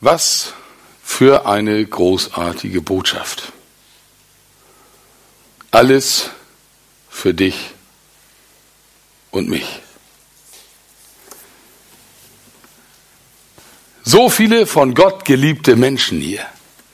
Was für eine großartige Botschaft. Alles für dich und mich. So viele von Gott geliebte Menschen hier.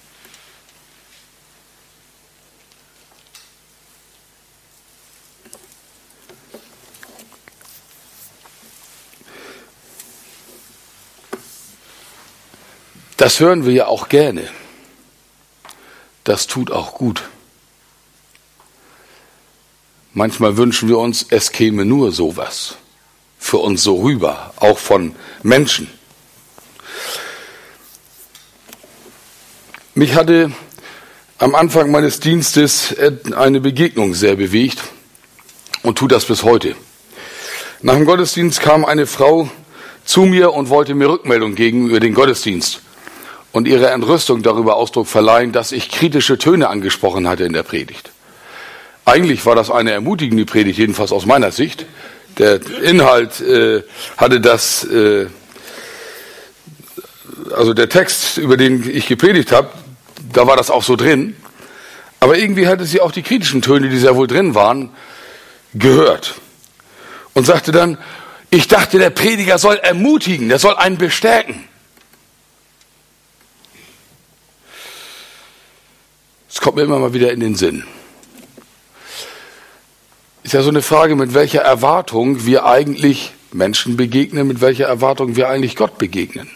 Das hören wir ja auch gerne. Das tut auch gut. Manchmal wünschen wir uns, es käme nur sowas für uns so rüber, auch von Menschen. Mich hatte am Anfang meines Dienstes eine Begegnung sehr bewegt und tut das bis heute. Nach dem Gottesdienst kam eine Frau zu mir und wollte mir Rückmeldung geben über den Gottesdienst und ihre Entrüstung darüber Ausdruck verleihen, dass ich kritische Töne angesprochen hatte in der Predigt. Eigentlich war das eine ermutigende Predigt, jedenfalls aus meiner Sicht. Der Inhalt hatte das, also der Text, über den ich gepredigt habe, da war das auch so drin. Aber irgendwie hatte sie auch die kritischen Töne, die sehr wohl drin waren, gehört. Und sagte dann, ich dachte, der Prediger soll ermutigen, der soll einen bestärken. Das kommt mir immer mal wieder in den Sinn. Ist ja so eine Frage, mit welcher Erwartung wir eigentlich Menschen begegnen, mit welcher Erwartung wir eigentlich Gott begegnen.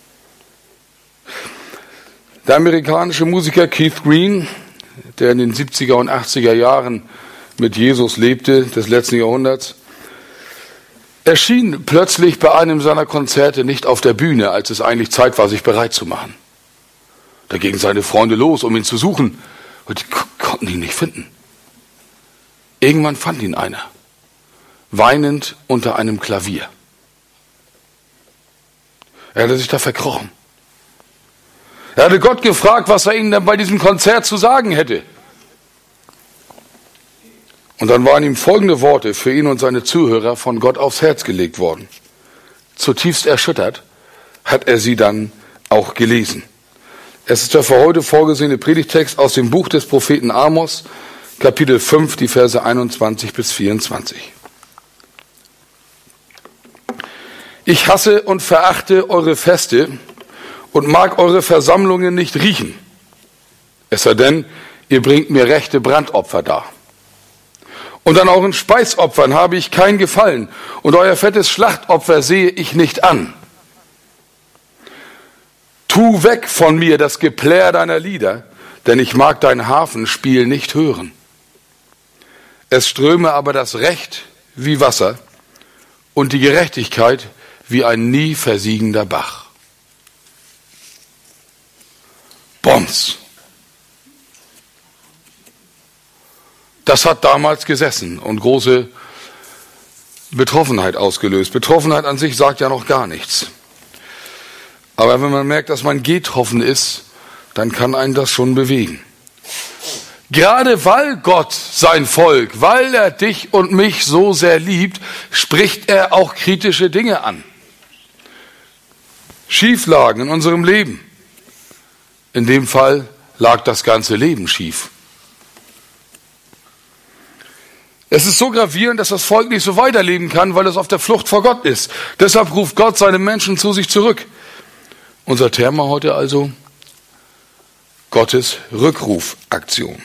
Der amerikanische Musiker Keith Green, der in den 70er und 80er Jahren mit Jesus lebte, des letzten Jahrhunderts, erschien plötzlich bei einem seiner Konzerte nicht auf der Bühne, als es eigentlich Zeit war, sich bereit zu machen. Da gingen seine Freunde los, um ihn zu suchen, und die konnten ihn nicht finden. Irgendwann fand ihn einer, weinend unter einem Klavier. Er hatte sich da verkrochen. Er hatte Gott gefragt, was er ihnen dann bei diesem Konzert zu sagen hätte. Und dann waren ihm folgende Worte für ihn und seine Zuhörer von Gott aufs Herz gelegt worden. Zutiefst erschüttert hat er sie dann auch gelesen. Es ist der für heute vorgesehene Predigtext aus dem Buch des Propheten Amos, Kapitel 5, die Verse 21 bis 24. Ich hasse und verachte eure Feste und mag eure Versammlungen nicht riechen. Es sei denn, ihr bringt mir rechte Brandopfer dar. Und an euren Speisopfern habe ich kein Gefallen, und euer fettes Schlachtopfer sehe ich nicht an. Tu weg von mir das Geplärr deiner Lieder, denn ich mag dein Harfenspiel nicht hören. Es ströme aber das Recht wie Wasser und die Gerechtigkeit wie ein nie versiegender Bach. Bombs. Das hat damals gesessen und große Betroffenheit ausgelöst. Betroffenheit an sich sagt ja noch gar nichts. Aber wenn man merkt, dass man getroffen ist, dann kann einen das schon bewegen. Gerade weil Gott sein Volk, weil er dich und mich so sehr liebt, spricht er auch kritische Dinge an. Schieflagen in unserem Leben. In dem Fall lag das ganze Leben schief. Es ist so gravierend, dass das Volk nicht so weiterleben kann, weil es auf der Flucht vor Gott ist. Deshalb ruft Gott seine Menschen zu sich zurück. Unser Thema heute also: Gottes Rückrufaktion.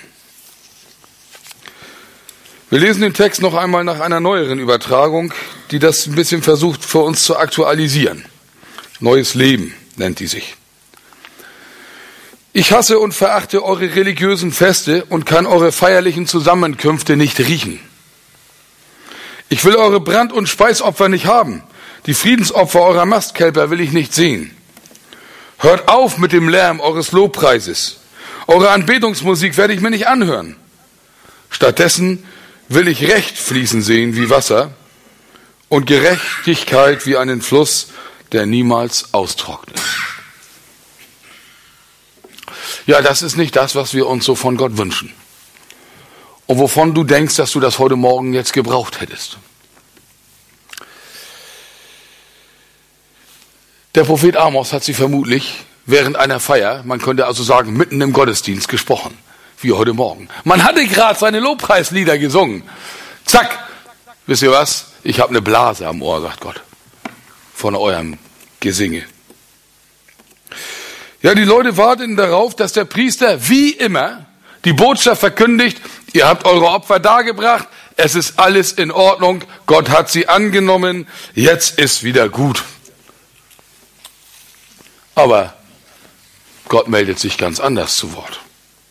Wir lesen den Text noch einmal nach einer neueren Übertragung, die das ein bisschen versucht für uns zu aktualisieren. Neues Leben nennt die sich. Ich hasse und verachte eure religiösen Feste und kann eure feierlichen Zusammenkünfte nicht riechen. Ich will eure Brand- und Speisopfer nicht haben. Die Friedensopfer eurer Mastkälber will ich nicht sehen. Hört auf mit dem Lärm eures Lobpreises. Eure Anbetungsmusik werde ich mir nicht anhören. Stattdessen will ich Recht fließen sehen wie Wasser und Gerechtigkeit wie einen Fluss, der niemals austrocknet. Ja, das ist nicht das, was wir uns so von Gott wünschen. Und wovon du denkst, dass du das heute Morgen jetzt gebraucht hättest. Der Prophet Amos hat sich vermutlich während einer Feier, man könnte also sagen, mitten im Gottesdienst gesprochen, wie heute Morgen. Man hatte gerade seine Lobpreislieder gesungen. Zack, wisst ihr was? Ich habe eine Blase am Ohr, sagt Gott, von eurem Gesinge. Ja, die Leute warteten darauf, dass der Priester wie immer die Botschaft verkündigt, ihr habt eure Opfer dargebracht, es ist alles in Ordnung, Gott hat sie angenommen, jetzt ist wieder gut. Aber Gott meldet sich ganz anders zu Wort.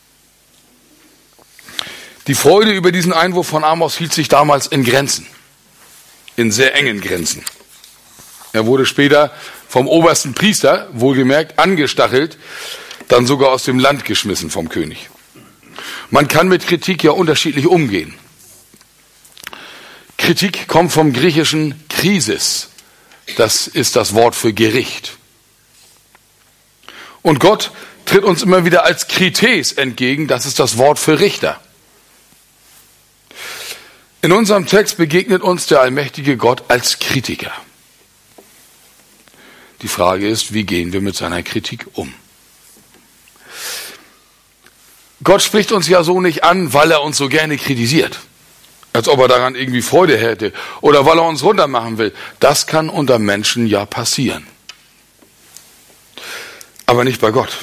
Die Freude über diesen Einwurf von Amos hielt sich damals in Grenzen, in sehr engen Grenzen. Er wurde später vom obersten Priester, wohlgemerkt, angestachelt, dann sogar aus dem Land geschmissen vom König. Man kann mit Kritik ja unterschiedlich umgehen. Kritik kommt vom griechischen Krisis. Das ist das Wort für Gericht. Und Gott tritt uns immer wieder als Krites entgegen. Das ist das Wort für Richter. In unserem Text begegnet uns der allmächtige Gott als Kritiker. Die Frage ist, wie gehen wir mit seiner Kritik um? Gott spricht uns ja so nicht an, weil er uns so gerne kritisiert. Als ob er daran irgendwie Freude hätte. Oder weil er uns runtermachen will. Das kann unter Menschen ja passieren. Aber nicht bei Gott.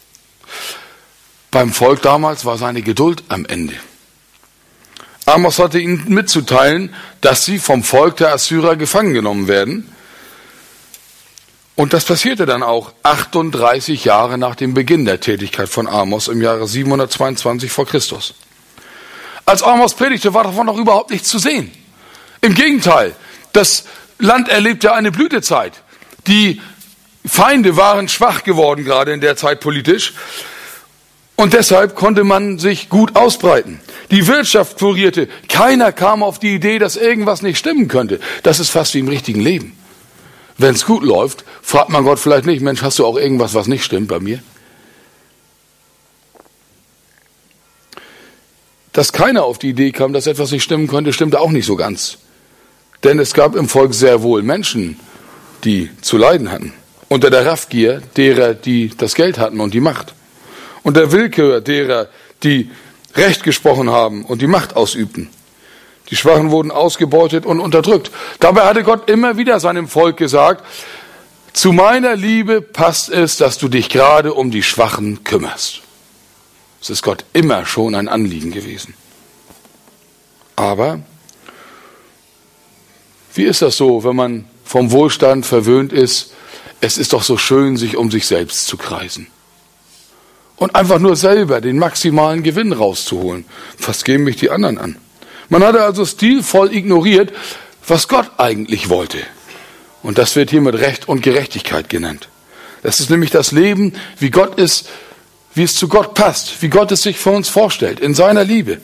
Beim Volk damals war seine Geduld am Ende. Amos hatte ihnen mitzuteilen, dass sie vom Volk der Assyrer gefangen genommen werden. Und das passierte dann auch 38 Jahre nach dem Beginn der Tätigkeit von Amos im Jahre 722 vor Christus. Als Amos predigte, war davon noch überhaupt nichts zu sehen. Im Gegenteil, das Land erlebte eine Blütezeit. Die Feinde waren schwach geworden, gerade in der Zeit politisch. Und deshalb konnte man sich gut ausbreiten. Die Wirtschaft florierte. Keiner kam auf die Idee, dass irgendwas nicht stimmen könnte. Das ist fast wie im richtigen Leben. Wenn es gut läuft, fragt man Gott vielleicht nicht, Mensch, hast du auch irgendwas, was nicht stimmt bei mir? Dass keiner auf die Idee kam, dass etwas nicht stimmen könnte, stimmte auch nicht so ganz. Denn es gab im Volk sehr wohl Menschen, die zu leiden hatten. Unter der Raffgier derer, die das Geld hatten und die Macht. Unter der Willkür derer, die Recht gesprochen haben und die Macht ausübten. Die Schwachen wurden ausgebeutet und unterdrückt. Dabei hatte Gott immer wieder seinem Volk gesagt, zu meiner Liebe passt es, dass du dich gerade um die Schwachen kümmerst. Es ist Gott immer schon ein Anliegen gewesen. Aber wie ist das so, wenn man vom Wohlstand verwöhnt ist? Es ist doch so schön, sich um sich selbst zu kreisen. Und einfach nur selber den maximalen Gewinn rauszuholen. Was gehen mich die anderen an? Man hatte also stilvoll ignoriert, was Gott eigentlich wollte. Und das wird hier mit Recht und Gerechtigkeit genannt. Das ist nämlich das Leben, wie Gott ist, wie es zu Gott passt, wie Gott es sich für uns vorstellt, in seiner Liebe.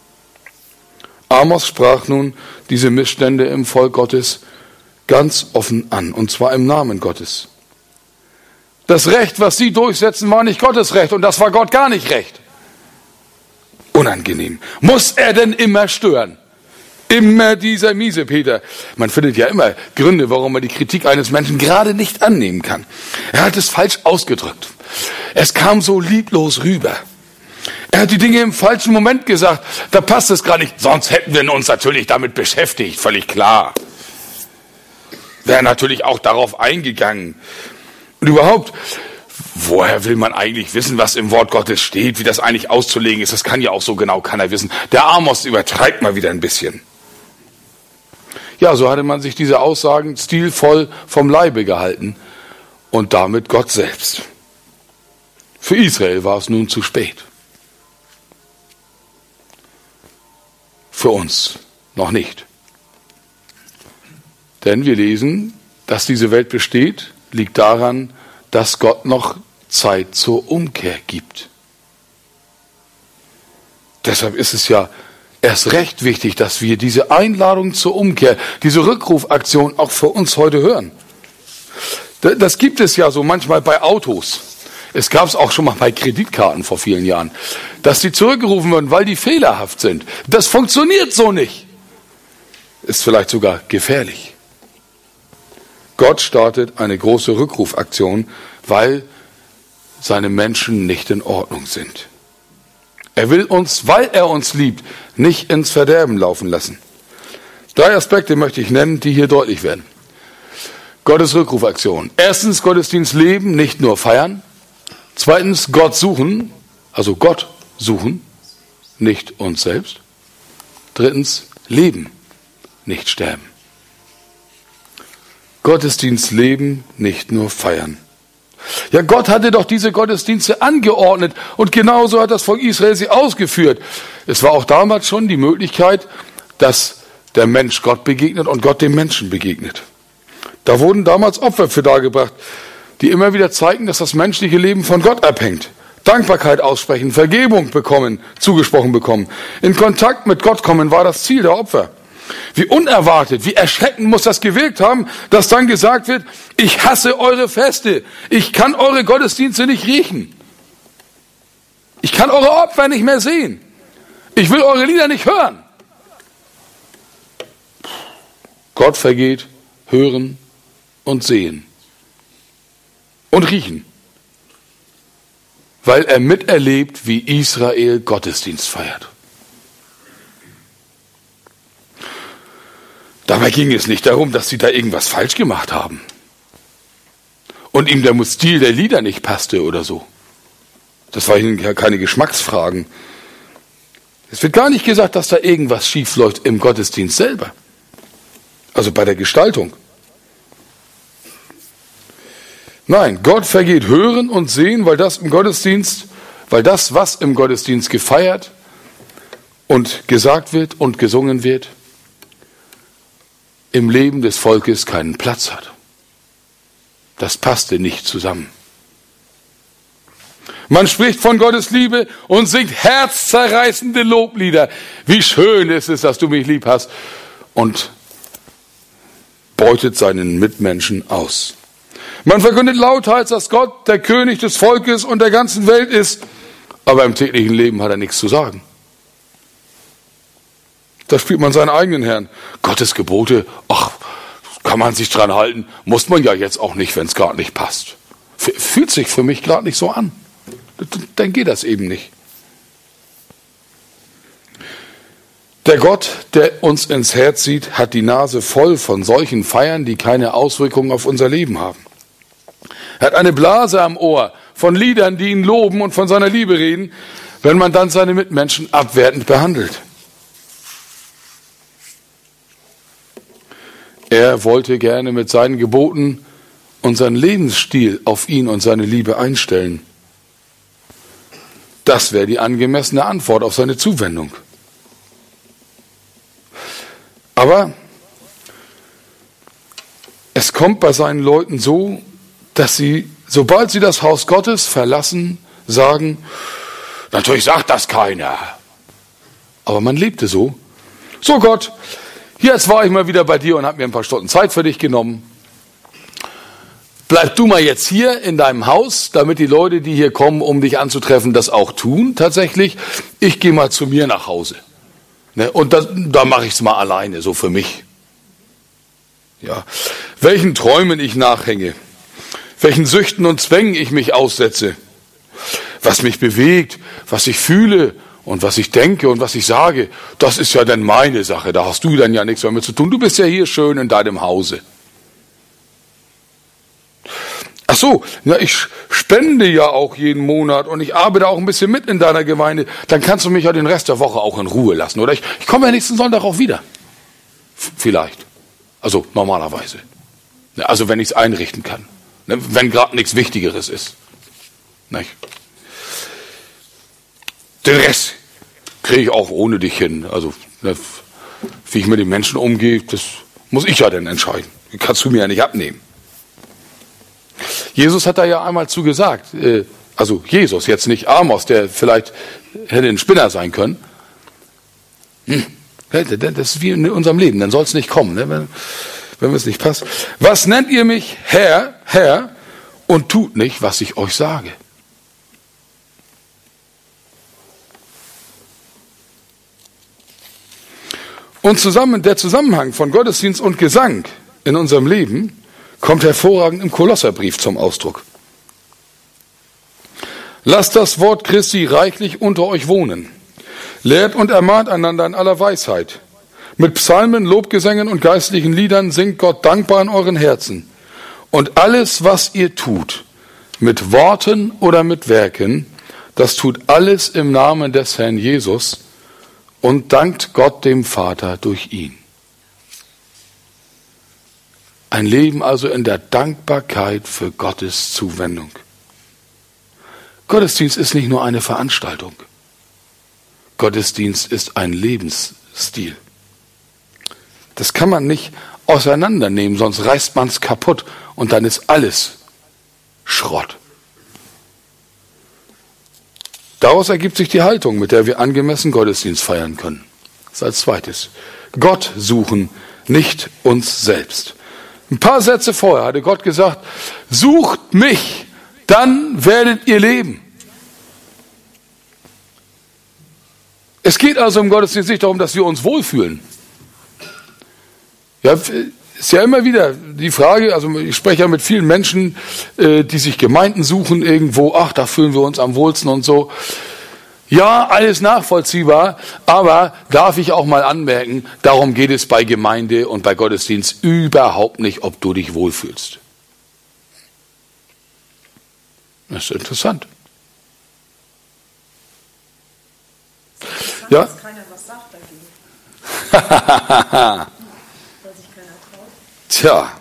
Amos sprach nun diese Missstände im Volk Gottes ganz offen an, und zwar im Namen Gottes. Das Recht, was sie durchsetzen, war nicht Gottes Recht, und das war Gott gar nicht recht. Unangenehm. Muss er denn immer stören? Immer dieser Miesepeter. Man findet ja immer Gründe, warum man die Kritik eines Menschen gerade nicht annehmen kann. Er hat es falsch ausgedrückt. Es kam so lieblos rüber. Er hat die Dinge im falschen Moment gesagt. Da passt es gar nicht. Sonst hätten wir uns natürlich damit beschäftigt. Völlig klar. Wäre natürlich auch darauf eingegangen. Und überhaupt, woher will man eigentlich wissen, was im Wort Gottes steht, wie das eigentlich auszulegen ist? Das kann ja auch so genau keiner wissen. Der Amos übertreibt mal wieder ein bisschen. Ja, so hatte man sich diese Aussagen stilvoll vom Leibe gehalten und damit Gott selbst. Für Israel war es nun zu spät. Für uns noch nicht. Denn wir lesen, dass diese Welt besteht, liegt daran, dass Gott noch Zeit zur Umkehr gibt. Deshalb ist es ja erst recht wichtig, dass wir diese Einladung zur Umkehr, diese Rückrufaktion auch für uns heute hören. Das gibt es ja so manchmal bei Autos. Es gab es auch schon mal bei Kreditkarten vor vielen Jahren, dass die zurückgerufen werden, weil die fehlerhaft sind. Das funktioniert so nicht. Ist vielleicht sogar gefährlich. Gott startet eine große Rückrufaktion, weil seine Menschen nicht in Ordnung sind. Er will uns, weil er uns liebt, nicht ins Verderben laufen lassen. 3 Aspekte möchte ich nennen, die hier deutlich werden. Gottes Rückrufaktion. Erstens, Gottesdienst leben, nicht nur feiern. Zweitens, Gott suchen, also Gott suchen, nicht uns selbst. Drittens, leben, nicht sterben. Gottesdienst leben, nicht nur feiern. Ja, Gott hatte doch diese Gottesdienste angeordnet und genauso hat das Volk Israel sie ausgeführt. Es war auch damals schon die Möglichkeit, dass der Mensch Gott begegnet und Gott dem Menschen begegnet. Da wurden damals Opfer für dargebracht, die immer wieder zeigen, dass das menschliche Leben von Gott abhängt. Dankbarkeit aussprechen, Vergebung bekommen, zugesprochen bekommen. In Kontakt mit Gott kommen war das Ziel der Opfer. Wie unerwartet, wie erschreckend muss das gewirkt haben, dass dann gesagt wird, ich hasse eure Feste, ich kann eure Gottesdienste nicht riechen. Ich kann eure Opfer nicht mehr sehen. Ich will eure Lieder nicht hören. Gott vergeht hören und sehen und riechen, weil er miterlebt, wie Israel Gottesdienst feiert. Dabei ging es nicht darum, dass sie da irgendwas falsch gemacht haben und ihm der Stil der Lieder nicht passte oder so. Das waren ja keine Geschmacksfragen. Es wird gar nicht gesagt, dass da irgendwas schief läuft im Gottesdienst selber. Also bei der Gestaltung. Nein, Gott vergeht hören und sehen, weil das, was im Gottesdienst gefeiert und gesagt wird und gesungen wird, im Leben des Volkes keinen Platz hat. Das passte nicht zusammen. Man spricht von Gottes Liebe und singt herzzerreißende Loblieder. Wie schön ist es, dass du mich lieb hast, und beutet seinen Mitmenschen aus. Man verkündet lauthals, dass Gott der König des Volkes und der ganzen Welt ist, aber im täglichen Leben hat er nichts zu sagen. Da spielt man seinen eigenen Herrn. Gottes Gebote, ach, kann man sich dran halten, muss man ja jetzt auch nicht, wenn es gerade nicht passt. Fühlt sich für mich gerade nicht so an. Dann geht das eben nicht. Der Gott, der uns ins Herz sieht, hat die Nase voll von solchen Feiern, die keine Auswirkungen auf unser Leben haben. Er hat eine Blase am Ohr von Liedern, die ihn loben und von seiner Liebe reden, wenn man dann seine Mitmenschen abwertend behandelt. Er wollte gerne mit seinen Geboten unseren Lebensstil auf ihn und seine Liebe einstellen. Das wäre die angemessene Antwort auf seine Zuwendung. Aber es kommt bei seinen Leuten so, dass sie, sobald sie das Haus Gottes verlassen, sagen, natürlich sagt das keiner. Aber man lebte so. So Gott, jetzt war ich mal wieder bei dir und habe mir ein paar Stunden Zeit für dich genommen. Bleib du mal jetzt hier in deinem Haus, damit die Leute, die hier kommen, um dich anzutreffen, das auch tun tatsächlich. Ich gehe mal zu mir nach Hause. Und da mache ich es mal alleine, so für mich. Ja. Welchen Träumen ich nachhänge, welchen Süchten und Zwängen ich mich aussetze, was mich bewegt, was ich fühle und was ich denke und was ich sage, das ist ja dann meine Sache, da hast du dann ja nichts mehr mit zu tun. Du bist ja hier schön in deinem Hause. Ach so, ja, ich spende ja auch jeden Monat und ich arbeite auch ein bisschen mit in deiner Gemeinde. Dann kannst du mich ja den Rest der Woche auch in Ruhe lassen. Oder ich komme ja nächsten Sonntag auch wieder. Vielleicht. Also normalerweise. Also wenn ich es einrichten kann. Wenn gerade nichts Wichtigeres ist. Nicht? Den Rest kriege ich auch ohne dich hin. Also wie ich mit den Menschen umgehe, das muss ich ja dann entscheiden. Das kannst du mir ja nicht abnehmen. Jesus hat da ja einmal zu gesagt, also Jesus, jetzt nicht Amos, der vielleicht hätte ein Spinner sein können. Das ist wie in unserem Leben, dann soll es nicht kommen, ne? Wenn es nicht passt. Was nennt ihr mich Herr, Herr, und tut nicht, was ich euch sage? Und der Zusammenhang von Gottesdienst und Gesang in unserem Leben kommt hervorragend im Kolosserbrief zum Ausdruck. Lasst das Wort Christi reichlich unter euch wohnen. Lehrt und ermahnt einander in aller Weisheit. Mit Psalmen, Lobgesängen und geistlichen Liedern singt Gott dankbar in euren Herzen. Und alles, was ihr tut, mit Worten oder mit Werken, das tut alles im Namen des Herrn Jesus und dankt Gott dem Vater durch ihn. Ein Leben also in der Dankbarkeit für Gottes Zuwendung. Gottesdienst ist nicht nur eine Veranstaltung. Gottesdienst ist ein Lebensstil. Das kann man nicht auseinandernehmen, sonst reißt man es kaputt und dann ist alles Schrott. Daraus ergibt sich die Haltung, mit der wir angemessen Gottesdienst feiern können. Das ist als zweites. Gott suchen, nicht uns selbst. Ein paar Sätze vorher hatte Gott gesagt, sucht mich, dann werdet ihr leben. Es geht also im Gottesdienst nicht darum, dass wir uns wohlfühlen. Ja, ist ja immer wieder die Frage, also ich spreche ja mit vielen Menschen, die sich Gemeinden suchen irgendwo, ach, da fühlen wir uns am wohlsten und so. Ja, alles nachvollziehbar, aber darf ich auch mal anmerken, darum geht es bei Gemeinde und bei Gottesdienst überhaupt nicht, ob du dich wohlfühlst. Das ist interessant. Ja? Dass keiner was sagt dagegen. Weil sich keiner traut. Tja.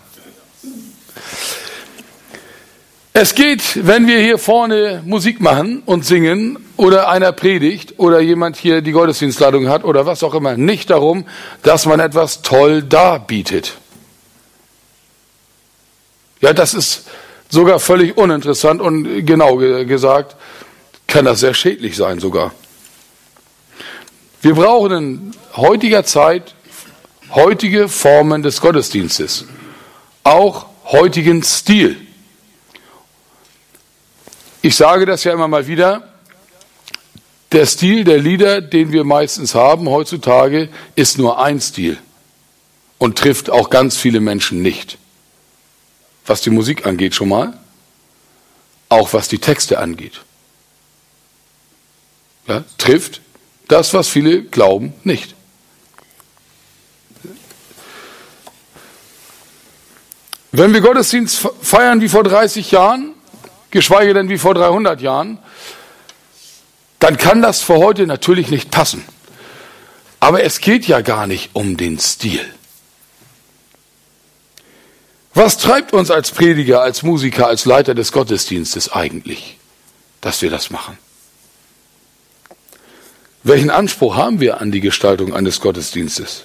Es geht, wenn wir hier vorne Musik machen und singen oder einer predigt oder jemand hier die Gottesdienstleitung hat oder was auch immer, nicht darum, dass man etwas toll darbietet. Ja, das ist sogar völlig uninteressant und genau gesagt kann das sehr schädlich sein sogar. Wir brauchen in heutiger Zeit heutige Formen des Gottesdienstes, auch heutigen Stil. Ich sage das ja immer mal wieder, der Stil der Lieder, den wir meistens haben heutzutage, ist nur ein Stil und trifft auch ganz viele Menschen nicht. Was die Musik angeht schon mal, auch was die Texte angeht. Ja, trifft das, was viele glauben, nicht. Wenn wir Gottesdienst feiern wie vor 30 Jahren, geschweige denn wie vor 300 Jahren, dann kann das für heute natürlich nicht passen. Aber es geht ja gar nicht um den Stil. Was treibt uns als Prediger, als Musiker, als Leiter des Gottesdienstes eigentlich, dass wir das machen? Welchen Anspruch haben wir an die Gestaltung eines Gottesdienstes?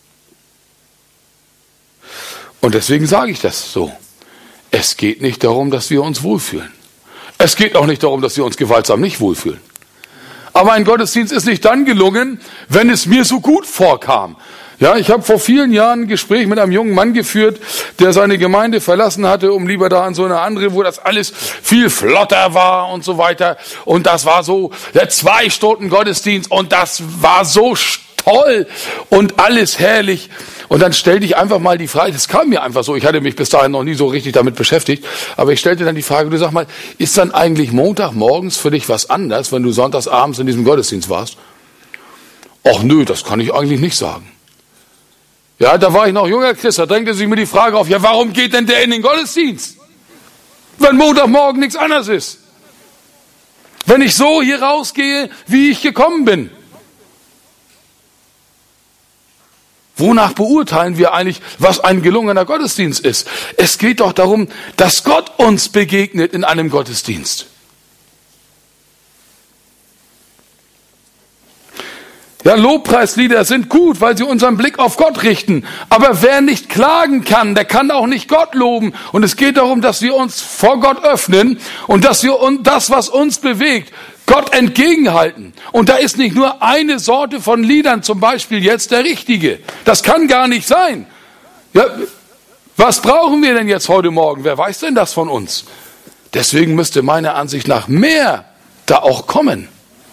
Und deswegen sage ich das so. Es geht nicht darum, dass wir uns wohlfühlen. Es geht auch nicht darum, dass wir uns gewaltsam nicht wohlfühlen. Aber ein Gottesdienst ist nicht dann gelungen, wenn es mir so gut vorkam. Ja, ich habe vor vielen Jahren ein Gespräch mit einem jungen Mann geführt, der seine Gemeinde verlassen hatte, um lieber da an so eine andere, wo das alles viel flotter war und so weiter. Und das war so der 2 Stunden Gottesdienst und das war so toll und alles herrlich. Und dann stellte ich einfach mal die Frage, das kam mir einfach so, ich hatte mich bis dahin noch nie so richtig damit beschäftigt, aber ich stellte dann die Frage, du sag mal, ist dann eigentlich Montagmorgens für dich was anders, wenn du sonntagsabends in diesem Gottesdienst warst? Ach nö, das kann ich eigentlich nicht sagen. Ja, da war ich noch junger Christ, da drängte sich mir die Frage auf, ja, warum geht denn der in den Gottesdienst? Wenn Montagmorgen nichts anderes ist. Wenn ich so hier rausgehe, wie ich gekommen bin. Wonach beurteilen wir eigentlich, was ein gelungener Gottesdienst ist? Es geht doch darum, dass Gott uns begegnet in einem Gottesdienst. Ja, Lobpreislieder sind gut, weil sie unseren Blick auf Gott richten. Aber wer nicht klagen kann, der kann auch nicht Gott loben. Und es geht darum, dass wir uns vor Gott öffnen und dass wir das, was uns bewegt, Gott entgegenhalten. Und da ist nicht nur eine Sorte von Liedern, zum Beispiel jetzt der richtige. Das kann gar nicht sein. Ja, was brauchen wir denn jetzt heute Morgen? Wer weiß denn das von uns? Deswegen müsste meiner Ansicht nach mehr da auch kommen.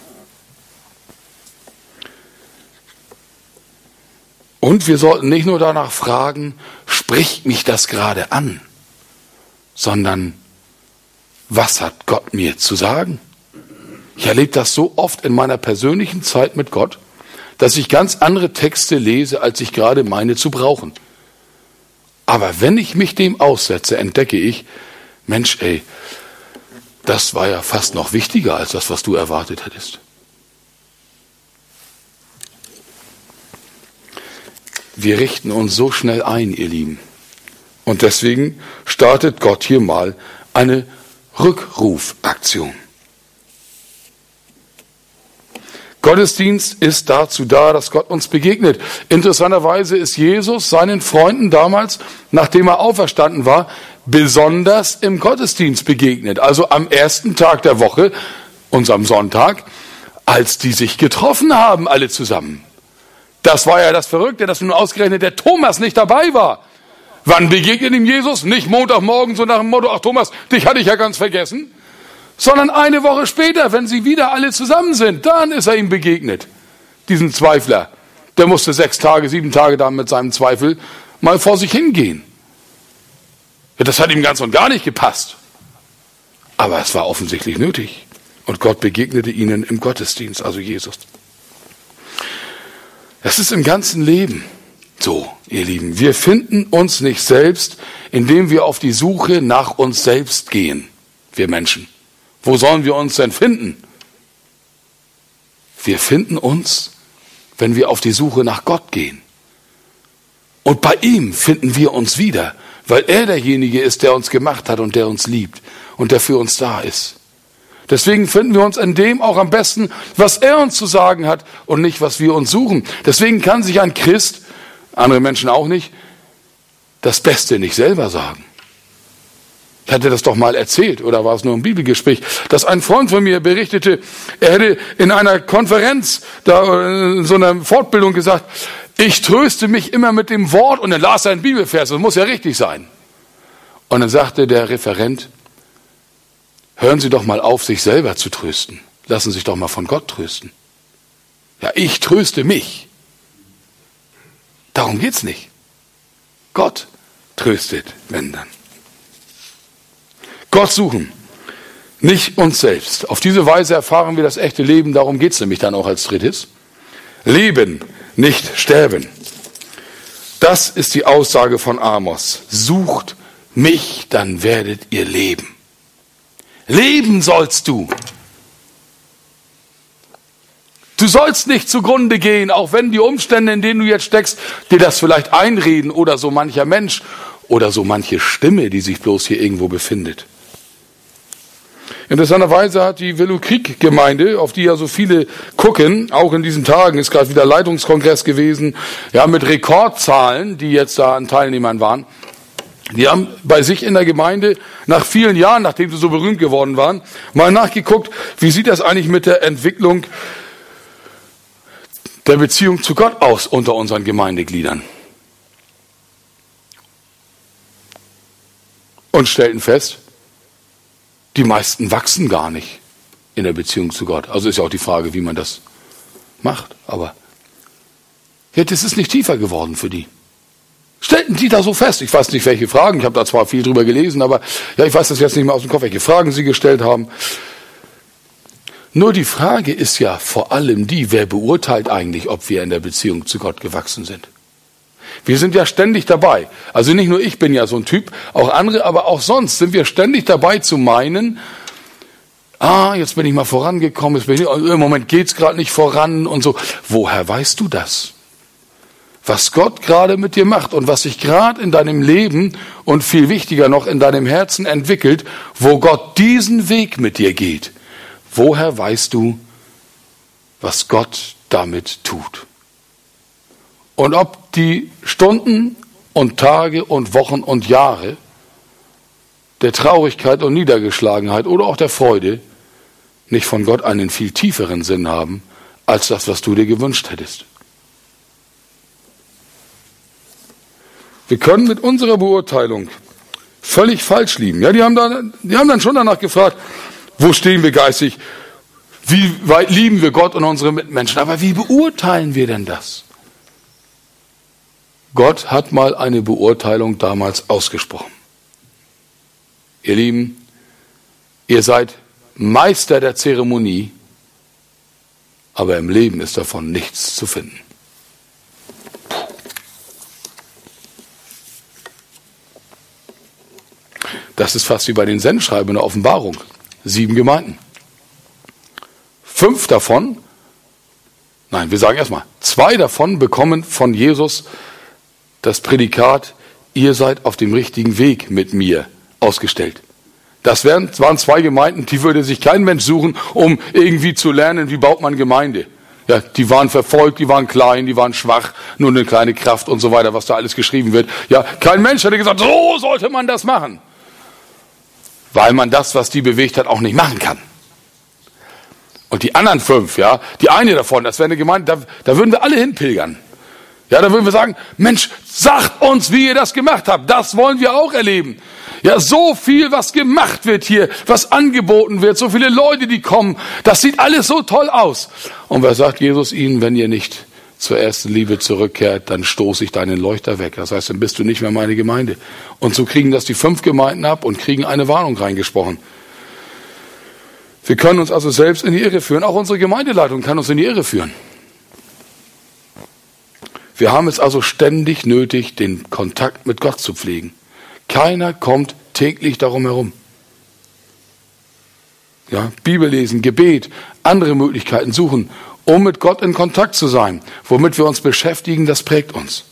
Und wir sollten nicht nur danach fragen, spricht mich das gerade an, sondern was hat Gott mir zu sagen? Ich erlebe das so oft in meiner persönlichen Zeit mit Gott, dass ich ganz andere Texte lese, als ich gerade meine zu brauchen. Aber wenn ich mich dem aussetze, entdecke ich, Mensch, das war ja fast noch wichtiger als das, was du erwartet hättest. Wir richten uns so schnell ein, ihr Lieben. Und deswegen startet Gott hier mal eine Rückrufaktion. Gottesdienst ist dazu da, dass Gott uns begegnet. Interessanterweise ist Jesus seinen Freunden damals, nachdem er auferstanden war, besonders im Gottesdienst begegnet. Also am ersten Tag der Woche, unserem Sonntag, als die sich getroffen haben, alle zusammen. Das war ja das Verrückte, dass nun ausgerechnet der Thomas nicht dabei war. Wann begegnet ihm Jesus? Nicht Montagmorgen, so nach dem Motto, ach Thomas, dich hatte ich ja ganz vergessen. Sondern eine Woche später, wenn sie wieder alle zusammen sind, dann ist er ihm begegnet. Diesen Zweifler. Der musste 6 Tage, 7 Tage dann mit seinem Zweifel mal vor sich hingehen. Ja, das hat ihm ganz und gar nicht gepasst. Aber es war offensichtlich nötig. Und Gott begegnete ihnen im Gottesdienst, also Jesus. Es ist im ganzen Leben so, ihr Lieben. Wir finden uns nicht selbst, indem wir auf die Suche nach uns selbst gehen, wir Menschen. Wo sollen wir uns denn finden? Wir finden uns, wenn wir auf die Suche nach Gott gehen. Und bei ihm finden wir uns wieder, weil er derjenige ist, der uns gemacht hat und der uns liebt und der für uns da ist. Deswegen finden wir uns in dem auch am besten, was er uns zu sagen hat und nicht, was wir uns suchen. Deswegen kann sich ein Christ, andere Menschen auch nicht, das Beste nicht selber sagen. Ich hatte das doch mal erzählt, oder war es nur ein Bibelgespräch, dass ein Freund von mir berichtete, er hätte in einer Konferenz, da in so einer Fortbildung gesagt, ich tröste mich immer mit dem Wort, und dann las er einen Bibelvers, das muss ja richtig sein. Und dann sagte der Referent, hören Sie doch mal auf, sich selber zu trösten. Lassen Sie sich doch mal von Gott trösten. Ja, ich tröste mich. Darum geht's nicht. Gott tröstet, wenn dann. Gott suchen, nicht uns selbst. Auf diese Weise erfahren wir das echte Leben, darum geht's nämlich dann auch als drittes. Leben, nicht sterben. Das ist die Aussage von Amos. Sucht mich, dann werdet ihr leben. Leben sollst du. Du sollst nicht zugrunde gehen, auch wenn die Umstände, in denen du jetzt steckst, dir das vielleicht einreden oder so mancher Mensch oder so manche Stimme, die sich bloß hier irgendwo befindet. Interessanterweise hat die Willow Creek Gemeinde, auf die ja so viele gucken, auch in diesen Tagen, ist gerade wieder Leitungskongress gewesen, ja, mit Rekordzahlen, die jetzt da an Teilnehmern waren. Die haben bei sich in der Gemeinde nach vielen Jahren, nachdem sie so berühmt geworden waren, mal nachgeguckt, wie sieht das eigentlich mit der Entwicklung der Beziehung zu Gott aus unter unseren Gemeindegliedern. Und stellten fest, die meisten wachsen gar nicht in der Beziehung zu Gott. Also ist ja auch die Frage, wie man das macht. Aber ja, das ist nicht tiefer geworden für die. Stellten die da so fest? Ich weiß nicht, welche Fragen. Ich habe da zwar viel drüber gelesen, aber ja, ich weiß das jetzt nicht mehr aus dem Kopf, welche Fragen sie gestellt haben. Nur die Frage ist ja vor allem die, wer beurteilt eigentlich, ob wir in der Beziehung zu Gott gewachsen sind? Wir sind ja ständig dabei. Also nicht nur ich bin ja so ein Typ, auch andere, aber auch sonst sind wir ständig dabei zu meinen, jetzt bin ich mal vorangekommen, im Moment geht's gerade nicht voran und so. Woher weißt du das? Was Gott gerade mit dir macht und was sich gerade in deinem Leben und viel wichtiger noch in deinem Herzen entwickelt, wo Gott diesen Weg mit dir geht. Woher weißt du, was Gott damit tut? Und ob die Stunden und Tage und Wochen und Jahre der Traurigkeit und Niedergeschlagenheit oder auch der Freude nicht von Gott einen viel tieferen Sinn haben, als das, was du dir gewünscht hättest. Wir können mit unserer Beurteilung völlig falsch liegen. Ja, die haben dann schon danach gefragt, wo stehen wir geistig? Wie weit lieben wir Gott und unsere Mitmenschen? Aber wie beurteilen wir denn das? Gott hat mal eine Beurteilung damals ausgesprochen. Ihr Lieben, ihr seid Meister der Zeremonie, aber im Leben ist davon nichts zu finden. Das ist fast wie bei den Sendschreiben in der Offenbarung. 7 Gemeinden. 2 davon bekommen von Jesus das Prädikat, ihr seid auf dem richtigen Weg mit mir, ausgestellt. Das waren 2 Gemeinden, die würde sich kein Mensch suchen, um irgendwie zu lernen, wie baut man Gemeinde. Ja, die waren verfolgt, die waren klein, die waren schwach, nur eine kleine Kraft und so weiter, was da alles geschrieben wird. Ja, kein Mensch hätte gesagt, so sollte man das machen. Weil man das, was die bewegt hat, auch nicht machen kann. Und die anderen 5, ja, die eine davon, das wäre eine Gemeinde, da würden wir alle hinpilgern. Ja, da würden wir sagen, Mensch, sagt uns, wie ihr das gemacht habt. Das wollen wir auch erleben. Ja, so viel, was gemacht wird hier, was angeboten wird, so viele Leute, die kommen, das sieht alles so toll aus. Und was sagt Jesus ihnen, wenn ihr nicht zur ersten Liebe zurückkehrt, dann stoße ich deinen Leuchter weg. Das heißt, dann bist du nicht mehr meine Gemeinde. Und so kriegen das die 5 Gemeinden ab und kriegen eine Warnung reingesprochen. Wir können uns also selbst in die Irre führen. Auch unsere Gemeindeleitung kann uns in die Irre führen. Wir haben es also ständig nötig, den Kontakt mit Gott zu pflegen. Keiner kommt täglich darum herum. Ja, Bibel lesen, Gebet, andere Möglichkeiten suchen, um mit Gott in Kontakt zu sein. Womit wir uns beschäftigen, das prägt uns.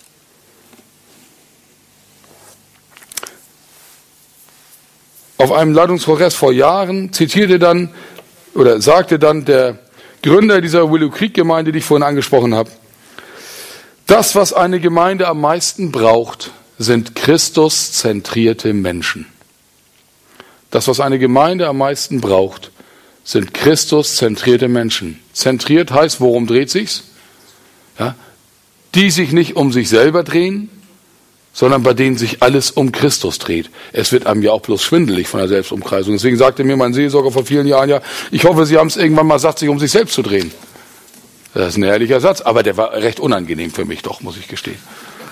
Auf einem Leitungskongress vor Jahren sagte dann der Gründer dieser Willow Creek Gemeinde, die ich vorhin angesprochen habe, das, was eine Gemeinde am meisten braucht, sind Christus-zentrierte Menschen. Das, was eine Gemeinde am meisten braucht, sind Christus-zentrierte Menschen. Zentriert heißt, worum dreht sich's? Ja, die sich nicht um sich selber drehen, sondern bei denen sich alles um Christus dreht. Es wird einem ja auch bloß schwindelig von der Selbstumkreisung. Deswegen sagte mir mein Seelsorger vor vielen Jahren, ja, ich hoffe, Sie haben es irgendwann mal satt, sich um sich selbst zu drehen. Das ist ein ehrlicher Satz, aber der war recht unangenehm für mich doch, muss ich gestehen.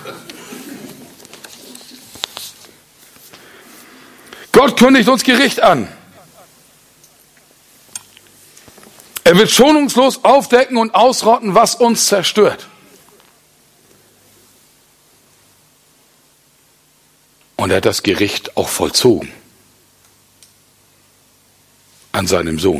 Gott kündigt uns Gericht an. Er wird schonungslos aufdecken und ausrotten, was uns zerstört. Und er hat das Gericht auch vollzogen. An seinem Sohn.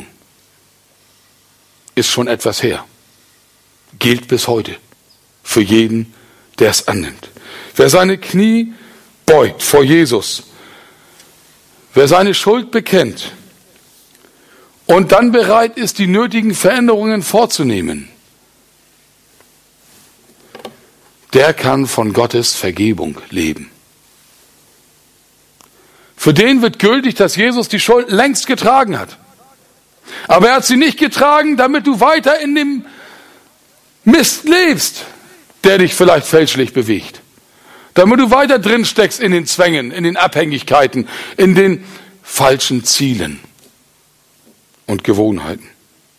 Ist schon etwas her. Gilt bis heute. Für jeden, der es annimmt. Wer seine Knie beugt vor Jesus, wer seine Schuld bekennt und dann bereit ist, die nötigen Veränderungen vorzunehmen, der kann von Gottes Vergebung leben. Für den wird gültig, dass Jesus die Schuld längst getragen hat. Aber er hat sie nicht getragen, damit du weiter in dem Mist lebst, der dich vielleicht fälschlich bewegt. Damit du weiter drin steckst in den Zwängen, in den Abhängigkeiten, in den falschen Zielen und Gewohnheiten.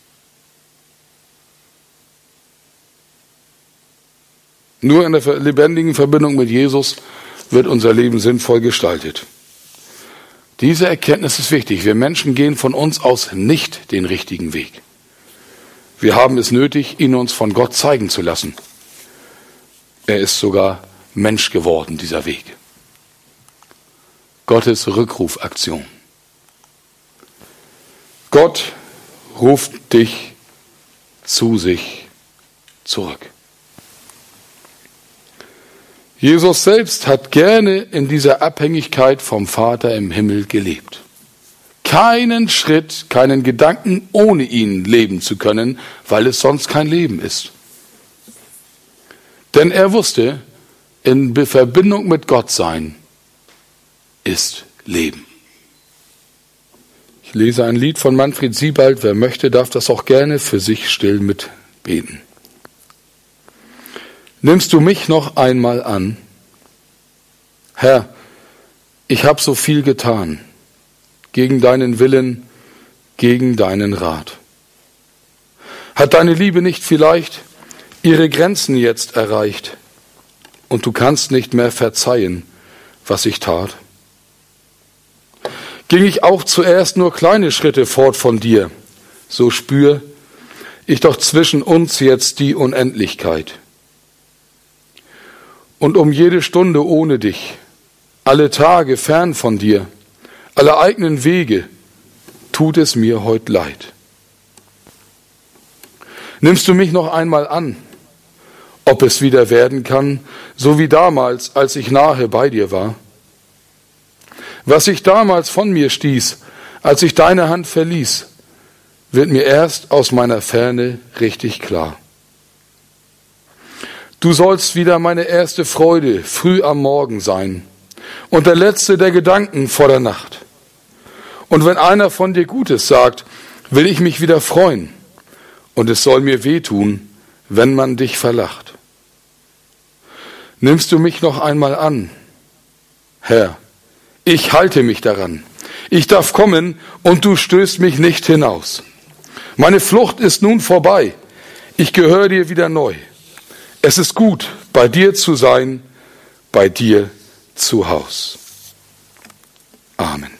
Nur in der lebendigen Verbindung mit Jesus wird unser Leben sinnvoll gestaltet. Diese Erkenntnis ist wichtig. Wir Menschen gehen von uns aus nicht den richtigen Weg. Wir haben es nötig, ihn uns von Gott zeigen zu lassen. Er ist sogar Mensch geworden, dieser Weg. Gottes Rückrufaktion. Gott ruft dich zu sich zurück. Jesus selbst hat gerne in dieser Abhängigkeit vom Vater im Himmel gelebt. Keinen Schritt, keinen Gedanken ohne ihn leben zu können, weil es sonst kein Leben ist. Denn er wusste, in Verbindung mit Gott sein ist Leben. Ich lese ein Lied von Manfred Siebald. Wer möchte, darf das auch gerne für sich still mitbeten. Nimmst du mich noch einmal an? Herr, ich habe so viel getan, gegen deinen Willen, gegen deinen Rat. Hat deine Liebe nicht vielleicht ihre Grenzen jetzt erreicht und du kannst nicht mehr verzeihen, was ich tat? Ging ich auch zuerst nur kleine Schritte fort von dir, so spür, ich doch zwischen uns jetzt die Unendlichkeit. Und um jede Stunde ohne dich, alle Tage fern von dir, alle eigenen Wege, tut es mir heut leid. Nimmst du mich noch einmal an, ob es wieder werden kann, so wie damals, als ich nahe bei dir war? Was ich damals von mir stieß, als ich deine Hand verließ, wird mir erst aus meiner Ferne richtig klar. Du sollst wieder meine erste Freude früh am Morgen sein und der letzte der Gedanken vor der Nacht. Und wenn einer von dir Gutes sagt, will ich mich wieder freuen, und es soll mir wehtun, wenn man dich verlacht. Nimmst du mich noch einmal an? Herr, ich halte mich daran. Ich darf kommen, und du stößt mich nicht hinaus. Meine Flucht ist nun vorbei. Ich gehöre dir wieder neu. Es ist gut, bei dir zu sein, bei dir zu Haus. Amen.